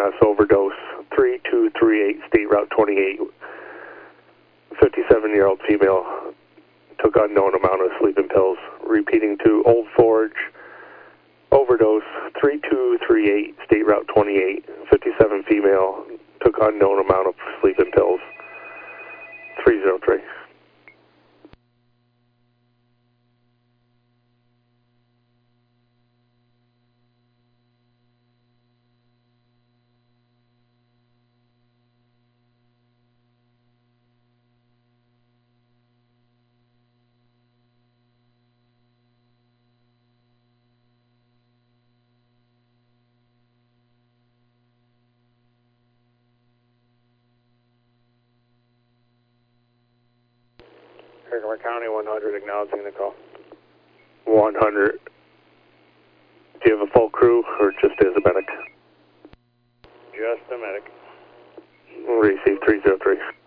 EMS overdose, 3238 State Route 28. 57-year-old female took unknown amount of sleeping pills. Repeating to Old Forge, overdose, 3238 State Route 28. 57 female took unknown amount of sleeping pills. 303. Herkimer County 100 acknowledging the call. 100. Do you have a full crew or just as a medic? Just a medic. Receive 303.